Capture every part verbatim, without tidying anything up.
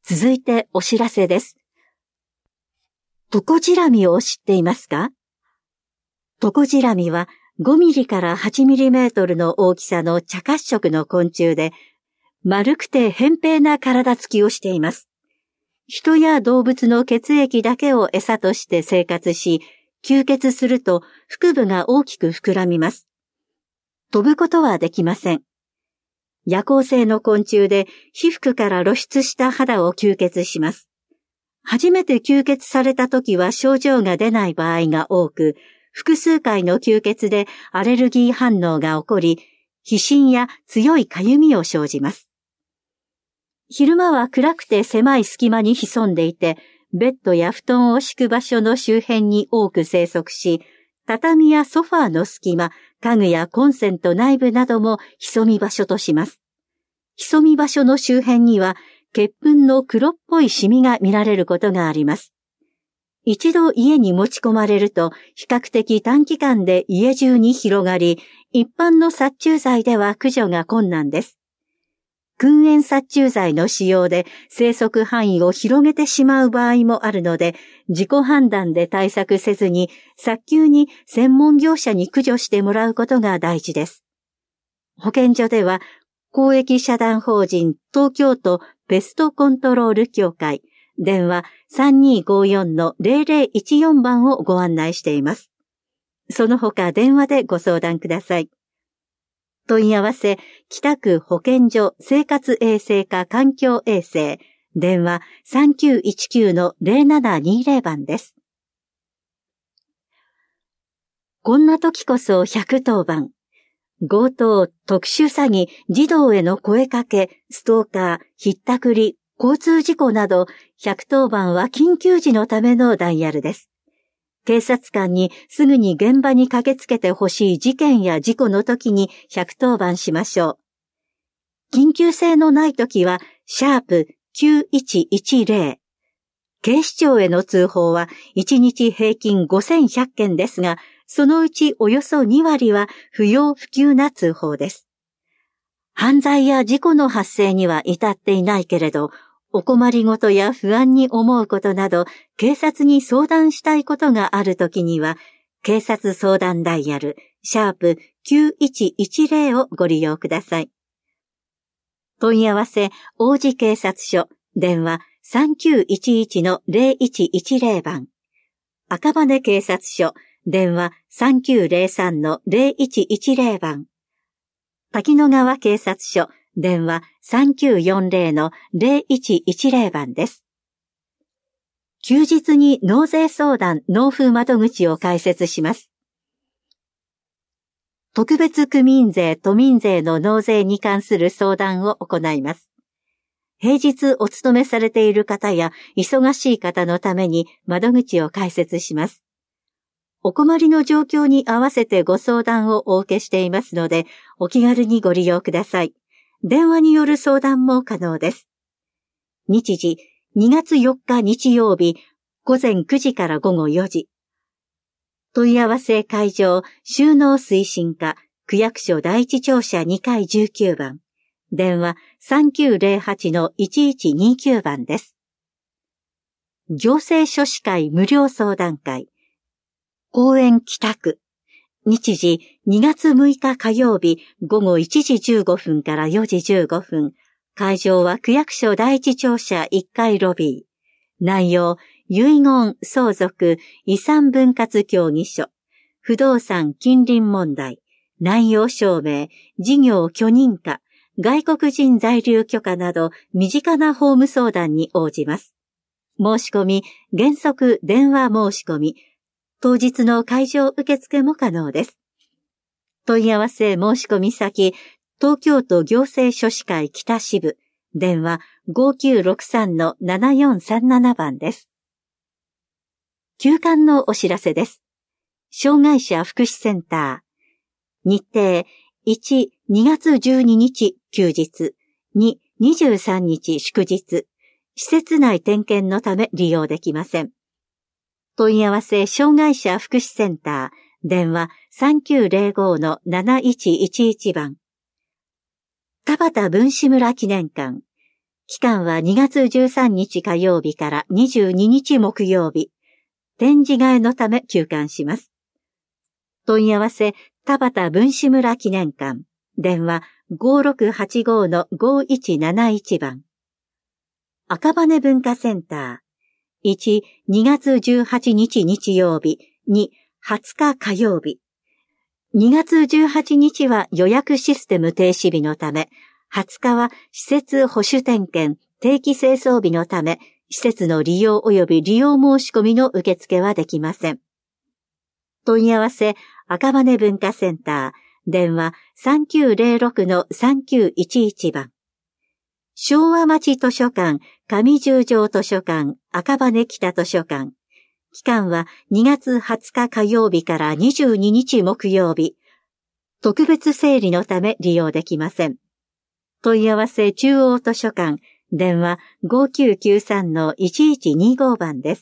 続いてお知らせです。トコジラミを知っていますか？トコジラミはごミリからはちミリメートルの大きさの茶褐色の昆虫で、丸くて扁平な体つきをしています。人や動物の血液だけを餌として生活し、吸血すると腹部が大きく膨らみます。飛ぶことはできません。夜行性の昆虫で皮膚から露出した肌を吸血します。初めて吸血された時は症状が出ない場合が多く、複数回の吸血でアレルギー反応が起こり、皮疹や強いかゆみを生じます。昼間は暗くて狭い隙間に潜んでいて、ベッドや布団を敷く場所の周辺に多く生息し、畳やソファーの隙間、家具やコンセント内部なども潜み場所とします。潜み場所の周辺には、血粉の黒っぽいシミが見られることがあります。一度家に持ち込まれると、比較的短期間で家中に広がり、一般の殺虫剤では駆除が困難です。燻煙殺虫剤の使用で生息範囲を広げてしまう場合もあるので、自己判断で対策せずに、早急に専門業者に駆除してもらうことが大事です。保健所では、公益社団法人東京都ペストコントロール協会、電話 さんにーごーよん のゼロゼロいちよん 番をご案内しています。その他電話でご相談ください。問い合わせ、北区保健所生活衛生課環境衛生、電話 さんきゅういちきゅう のゼロななにーゼロ 番です。こんな時こそひゃくとおばん。強盗、特殊詐欺、児童への声かけ、ストーカー、ひったくり、交通事故など、ひゃくとおばんは緊急時のためのダイヤルです。警察官にすぐに現場に駆けつけてほしい事件や事故の時にひゃくとおばんしましょう。緊急性のない時は、シャープきゅういちいちゼロ。警視庁への通報はいちにち平均ごせんひゃっけんですが、そのうちおよそにわりは不要不急な通報です。犯罪や事故の発生には至っていないけれど、お困りごとや不安に思うことなど、警察に相談したいことがあるときには、警察相談ダイヤル、シャープきゅういちいちゼロをご利用ください。問い合わせ、王子警察署、電話 さんきゅういちいち のゼロいちいちゼロ 番。赤羽警察署、電話 さんきゅうゼロさん のゼロいちいちゼロ 番。滝野川警察署、電話 さんきゅうよんゼロ のゼロいちいちゼロ 番です。休日に納税相談納付窓口を開設します。特別区民税・都民税の納税に関する相談を行います。平日お勤めされている方や忙しい方のために窓口を開設します。お困りの状況に合わせてご相談をお受けしていますので、お気軽にご利用ください。電話による相談も可能です。日時、にがつよっか日曜日、ごぜんくじからごごよじ。問い合わせ会場、収納推進課、区役所第一庁舎にかいじゅうきゅうばん。電話 さんきゅうゼロはち のいちいちにきゅう 番です。行政書士会無料相談会。公園北区。日時にがつむいか火曜日ごごいちじじゅうごふんからよじじゅうごふん。会場は区役所第一庁舎いっかいロビー。内容、遺言、相続、遺産分割協議書、不動産近隣問題、内容証明、事業許認可、外国人在留許可など身近な法務相談に応じます。申し込み、原則電話申し込み、当日の会場受付も可能です。問い合わせ申し込み先、東京都行政書士会北支部、電話 ごきゅうろくさん のななよんさんなな 番です。休館のお知らせです。障害者福祉センター。日程いち、にがつじゅうににち休日、に、にじゅうさんにち祝日。施設内点検のため利用できません。問い合わせ障害者福祉センター。電話 さんきゅうゼロご のなないちいちいち 番。田端文士村記念館。 期間はにがつじゅうさんにち火曜日からにじゅうににち木曜日。展示替えのため休館します。問い合わせ、田端文士村記念館。電話 ごろくはちご のごいちなないち 番。赤羽文化センター。いち、にがつじゅうはちにち日曜日。に、はつか火曜日。にがつじゅうはちにちは予約システム停止日のため、はつかは施設保守点検、定期清掃日のため、施設の利用及び利用申し込みの受付はできません。問い合わせ、赤羽文化センター、電話 さんきゅうぜろろく のさんきゅういちいち 番。昭和町図書館、上十条図書館、赤羽北図書館。期間はにがつはつか火曜日からにじゅうににち木曜日。特別整理のため利用できません。問い合わせ中央図書館、電話 ごきゅうきゅうさん のいちいちにご 番です。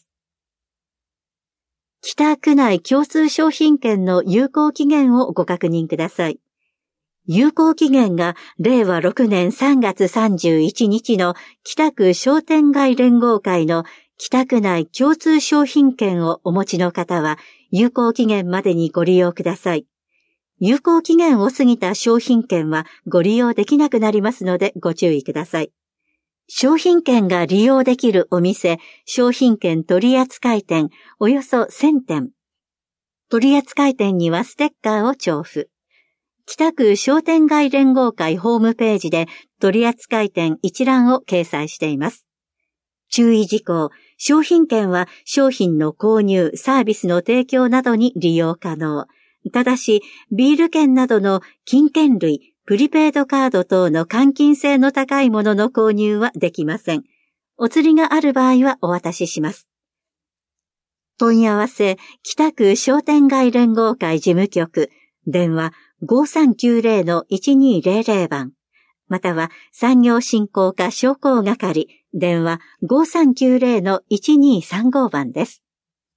北区内共通商品券の有効期限をご確認ください。有効期限がれいわろくねんさんがつさんじゅういちにちの北区商店街連合会の北区内共通商品券をお持ちの方は有効期限までにご利用ください。有効期限を過ぎた商品券はご利用できなくなりますのでご注意ください。商品券が利用できるお店、商品券取扱店、およそせんてん。取扱店にはステッカーを調布。北区商店街連合会ホームページで取扱店一覧を掲載しています。注意事項、商品券は商品の購入、サービスの提供などに利用可能。ただし、ビール券などの金券類、プリペイドカード等の換金性の高いものの購入はできません。お釣りがある場合はお渡しします。問い合わせ、北区商店街連合会事務局、電話 ごさんきゅうぜろ のいちにぜろぜろ 番、または産業振興課商工係、電話 ごさんきゅうぜろ のいちにさんご 番です。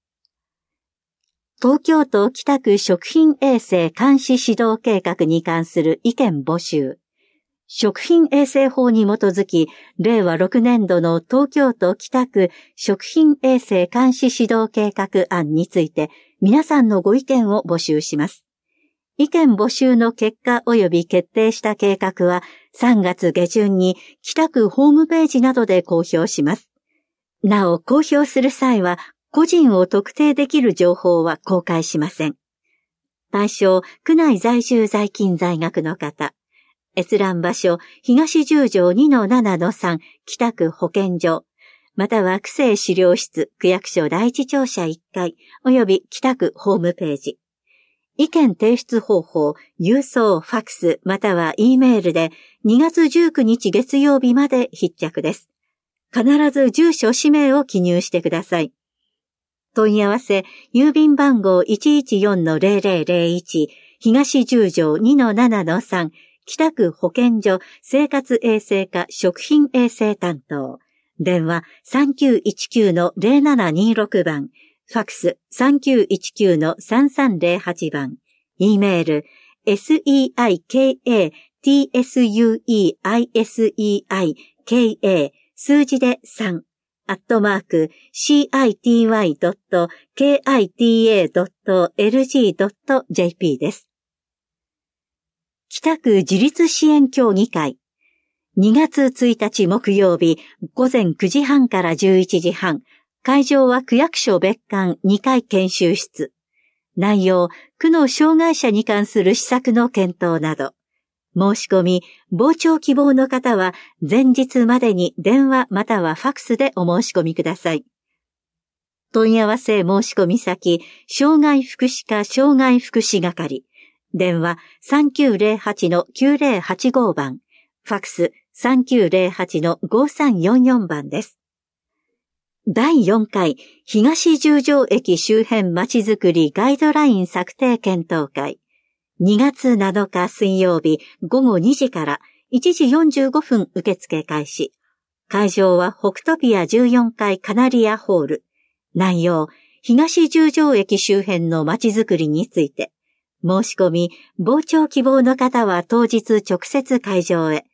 東京都北区食品衛生監視指導計画に関する意見募集。食品衛生法に基づき、れいわろくねんどの東京都北区食品衛生監視指導計画案について、皆さんのご意見を募集します。意見募集の結果及び決定した計画は、さんがつげじゅんに北区ホームページなどで公表します。なお、公表する際は、個人を特定できる情報は公開しません。対象、区内在住在勤在学の方。閲覧場所、東十条 にのななのさん 北区保健所、または区政資料室、区役所第一庁舎いっかい、及び北区ホームページ。意見提出方法、郵送、ファックス、または E メールでにがつじゅうくにち月曜日まで必着です。必ず住所、氏名を記入してください。問い合わせ、郵便番号 いちいちよんのぜろぜろぜろいち、東十条 にのななのさん、北区保健所生活衛生課食品衛生担当。電話 さんきゅういちきゅうのぜろななにろく 番。ファックス さんきゅういちきゅうのさんさんぜろはち 番。E メール セイカツスユイアイエスイアイケーエー 数字でさん。アットマーク シーアイティーワイドットケーアイティーエードットエルジードットジェーピー です。北区自立支援協議会。にがつついたち木曜日、ごぜんくじはんからじゅういちじはん。会場は区役所別館にかい研修室。内容、区の障害者に関する施策の検討など。申し込み、傍聴希望の方は前日までに電話またはファックスでお申し込みください。問い合わせ申し込み先、障害福祉課障害福祉係。電話 さんきゅうぜろはちのきゅうぜろはちご 番。ファックス さんきゅうぜろはちのごさんよんよん 番です。だいよんかい東十条駅周辺まちづくりガイドライン策定検討会。にがつなのか水曜日ごごにじからいちじよんじゅうごふん受付開始。会場は北トピアじゅうよんかいカナリアホール。内容、東十条駅周辺のまちづくりについて。申し込み、傍聴希望の方は当日直接会場へ。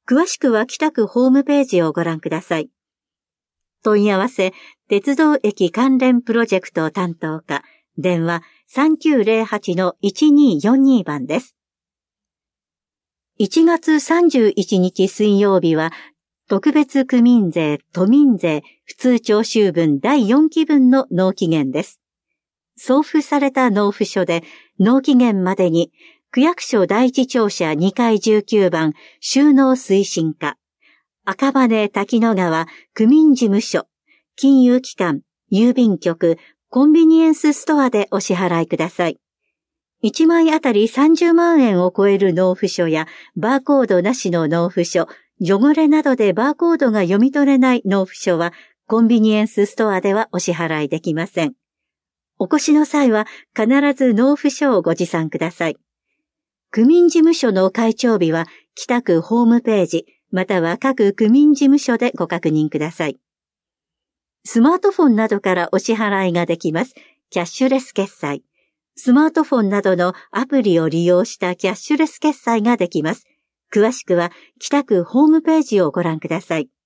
詳しくは北区ホームページをご覧ください。問い合わせ、鉄道駅関連プロジェクト担当課、電話 さんきゅうゼロはちのいちにーよんに 番です。いちがつさんじゅういちにち水曜日は、特別区民税、都民税、普通徴収分だいよんき分の納期限です。送付された納付書で、納期限までに、区役所第一庁舎にかいじゅうきゅうばん収納推進課、赤羽滝野川区民事務所、金融機関、郵便局、コンビニエンスストアでお支払いください。いちまいあたりさんじゅうまんえんを超える納付書や、バーコードなしの納付書、汚れなどでバーコードが読み取れない納付書は、コンビニエンスストアではお支払いできません。お越しの際は必ず納付書をご持参ください。区民事務所の開帳日は北区ホームページまたは各区民事務所でご確認ください。スマートフォンなどからお支払いができますキャッシュレス決済。スマートフォンなどのアプリを利用したキャッシュレス決済ができます。詳しくは北区ホームページをご覧ください。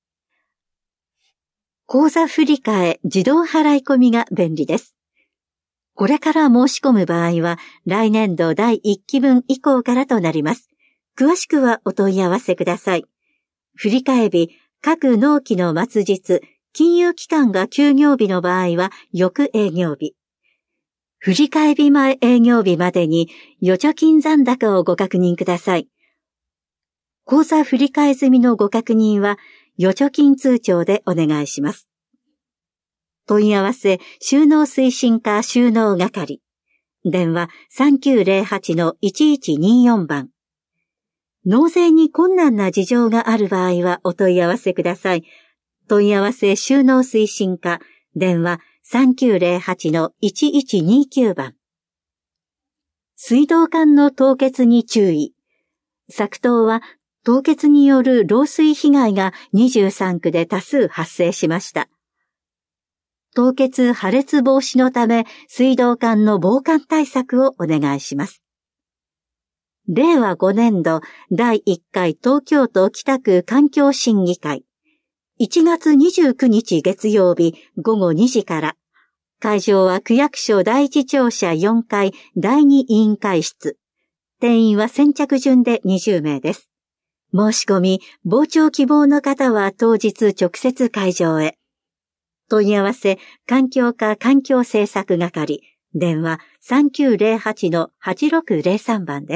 口座振替自動払い込みが便利です。これから申し込む場合は来年度だいいっき分以降からとなります。詳しくはお問い合わせください。振替日、各納期の末日、金融機関が休業日の場合は翌営業日。振替日前営業日までに預貯金残高をご確認ください。口座振替済みのご確認は預貯金通帳でお願いします。問い合わせ収納推進課収納係。電話 さんきゅうゼロはちのいちいちによん 番。納税に困難な事情がある場合はお問い合わせください。問い合わせ収納推進課。電話さんきゅうゼロはちのいちいちにきゅう 番。水道管の凍結に注意。昨冬は凍結による漏水被害がにじゅうさんくで多数発生しました。凍結破裂防止のため水道管の防寒対策をお願いします。れいわごねんどだいいっかい東京都北区環境審議会。いちがつにじゅうくにち月曜日ごごにじから。会場は区役所第一庁舎よんかいだいに委員会室。定員は先着順でにじゅうめいです。申し込み、傍聴希望の方は当日直接会場へ。問い合わせ、環境課環境政策係。電話さんきゅうゼロはちのはちろくゼロさん 番です。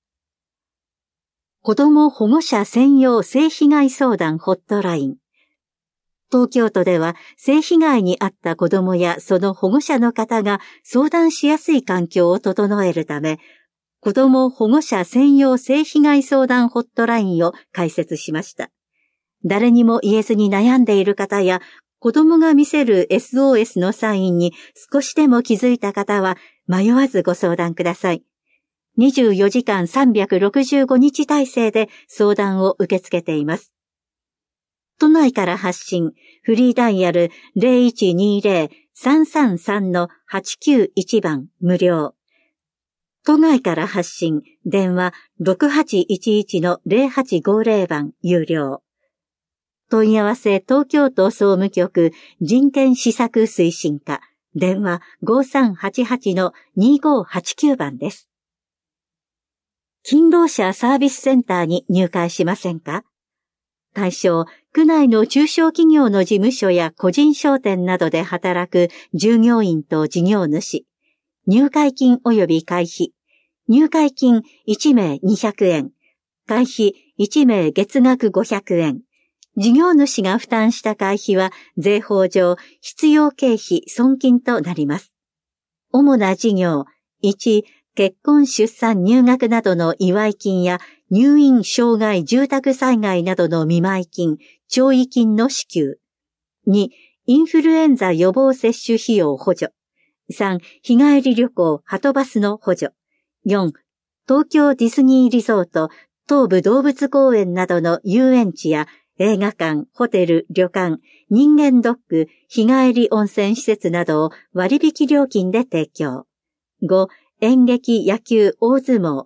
子ども保護者専用性被害相談ホットライン。東京都では性被害に遭った子どもやその保護者の方が相談しやすい環境を整えるため、子ども保護者専用性被害相談ホットラインを開設しました。誰にも言えずに悩んでいる方や、子どもが見せる エスオーエス のサインに少しでも気づいた方は迷わずご相談ください。にじゅうよじかんさんびゃくろくじゅうごにち体制で相談を受け付けています。都内から発信、フリーダイヤル ゼロいちにゼロ さんさんさんのはちきゅういち 番無料。都外から発信、電話 ろくはちいちいちのゼロはちごゼロ 番有料。問い合わせ東京都総務局人権施策推進課。電話ごさんはちはちのにごはちきゅう 番です。勤労者サービスセンターに入会しませんか？対象、区内の中小企業の事務所や個人商店などで働く従業員と事業主。入会金及び会費。入会金いちめいにひゃくえん。会費いちめい月額ごひゃくえん。事業主が負担した会費は税法上必要経費損金となります。主な事業、いち、結婚出産入学などの祝い金や入院障害住宅災害などの見舞金、弔慰金の支給。に、インフルエンザ予防接種費用補助。さん、日帰り旅行はとバスの補助。よん、東京ディズニーリゾート、東武動物公園などの遊園地や映画館、ホテル、旅館、人間ドック、日帰り温泉施設などを割引料金で提供。ご、演劇、野球、大相撲、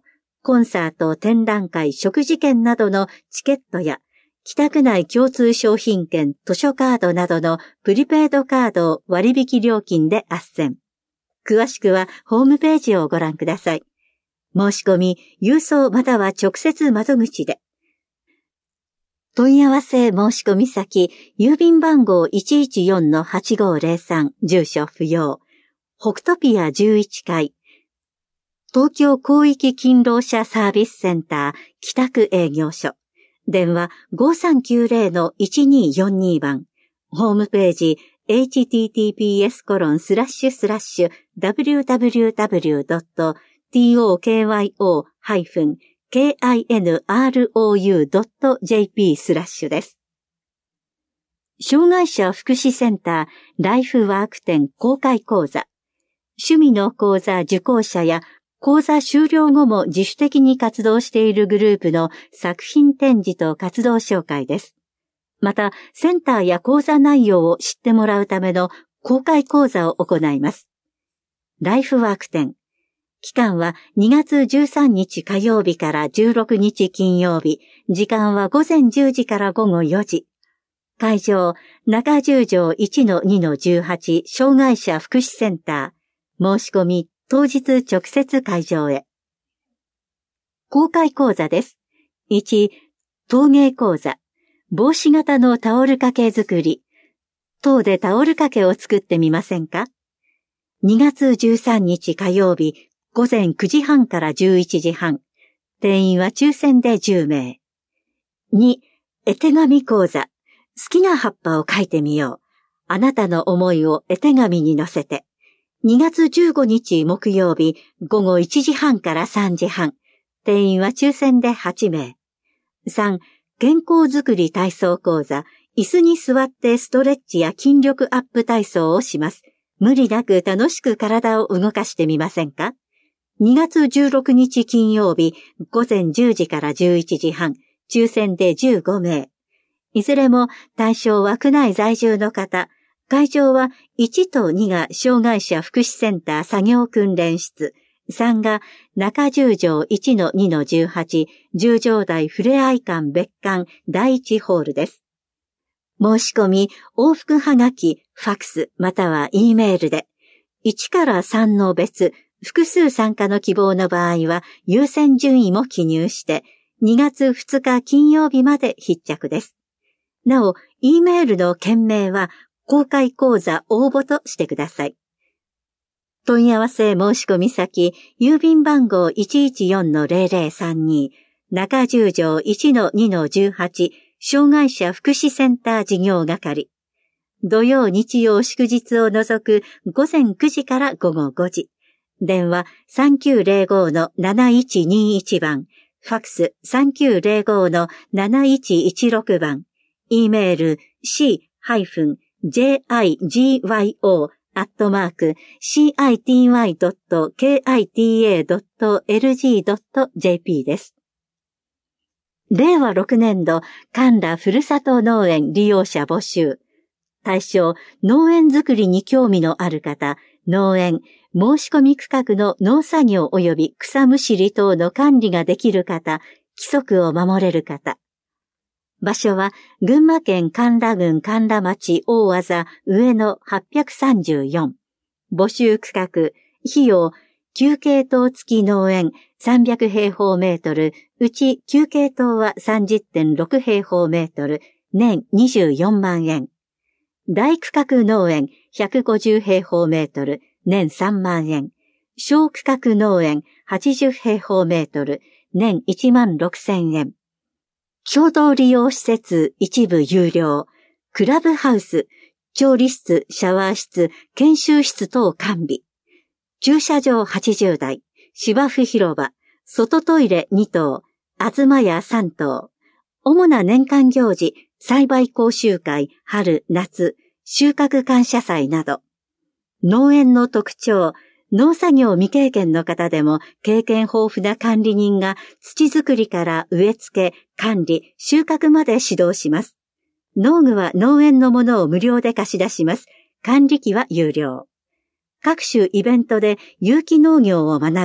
コンサート、展覧会、食事券などのチケットや、北区内共通商品券、図書カードなどのプリペイドカードを割引料金で斡旋。詳しくはホームページをご覧ください。申し込み、郵送または直接窓口で。問い合わせ申し込み先、郵便番号 いちいちよんのはちごーぜろさん、住所不要。北トピアじゅういっかい。東京広域勤労者サービスセンター北区営業所。電話 ごさんきゅうぜろのいちにーよんに 番。ホームページ エイチティーティーピーエスコロンスラッシュスラッシュダブリューダブリューダブリュードットトーキョーハイフンケーアイエヌアールオーユードットジェーピー スラッシュです。障害者福祉センターライフワーク展公開講座。趣味の講座受講者や講座終了後も自主的に活動しているグループの作品展示と活動紹介です。また、センターや講座内容を知ってもらうための公開講座を行います。ライフワーク展。期間はにがつじゅうさんにち火曜日からじゅうろくにち金曜日。時間はごぜんじゅうじからごごよじ。会場、中十条 いちのにのじゅうはち 障害者福祉センター。申し込み、当日直接会場へ。公開講座です。いち、陶芸講座。帽子型のタオル掛け作り。陶でタオル掛けを作ってみませんか？ にがつじゅうさんにち火曜日、ごぜんくじはんからじゅういちじはん。定員は抽選でじゅうめい。に、絵手紙講座。好きな葉っぱを描いてみよう。あなたの思いを絵手紙に乗せて。にがつじゅうごにち木曜日、ごごいちじはんからさんじはん。定員は抽選ではちめい。さん、健康づくり体操講座。椅子に座ってストレッチや筋力アップ体操をします。無理なく楽しく体を動かしてみませんか？にがつじゅうろくにち金曜日、ごぜんじゅうじからじゅういちじはん。抽選でじゅうごめい。いずれも対象は区内在住の方。会場はいちとにが障害者福祉センター作業訓練室。さんが中十条 いちのにのじゅうはち 十条台ふれあい館別館だいいちホールです。申し込み、往復はがき、ファクスまたは E メールで。いちからさんの別、複数参加の希望の場合は優先順位も記入してにがつふつか金曜日まで必着です。なお、E メールの件名は公開講座応募としてください。問い合わせ申し込み先、郵便番号 いちいちよんのぜろぜろさんに、中十条 いちのにのじゅうはち 障害者福祉センター事業係。土曜日曜祝日を除くごぜんくじからごごごじ。電話さんきゅうぜろごのなないちにいち番。ファクスさんきゅうぜろごのなないちいちろく番。E メール シージェイアイジーワイオー アットマーク シーアイティーワイドットケーアイティーエードットエルジードットジェーピー です。れいわろくねん度神田ふるさと農園利用者募集。対象、農園作りに興味のある方、農園、申し込み区画の農作業及び草むしり等の管理ができる方、規則を守れる方。場所は、群馬県甘楽郡甘楽町大字上野はっぴゃくさんじゅうよん。募集区画、費用、きゅうけいとう付き農園さんびゃくへいほうメートル、うちきゅうけいとうは さんじゅってんろくへいほうメートル、年にじゅうよんまんえん。大区画農園ひゃくごじゅうへいほうメートル、年さんまんえん。小区画農園はちじゅうへいほうメートル、年いちまんろくせんえん。共同利用施設一部有料。クラブハウス、調理室、シャワー室、研修室等完備。駐車場はちじゅうだい、芝生広場、外トイレにとう、あずまやさんとう。主な年間行事、栽培講習会、春、夏、収穫感謝祭など。農園の特徴、農作業未経験の方でも経験豊富な管理人が土作りから植え付け、管理、収穫まで指導します。農具は農園のものを無料で貸し出します。管理費は有料。各種イベントで有機農業を学び、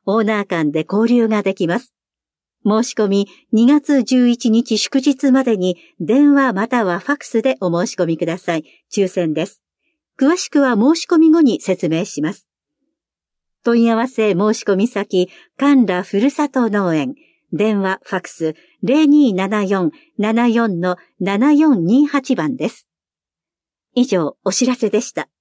オーナー間で交流ができます。申し込みにがつじゅういちにち祝日までに電話またはファクスでお申し込みください。抽選です。詳しくは申し込み後に説明します。問い合わせ申し込み先、神田ふるさと農園。電話、ファクス ゼロにーななよん ななよん ななよんにーはち 番です。以上、お知らせでした。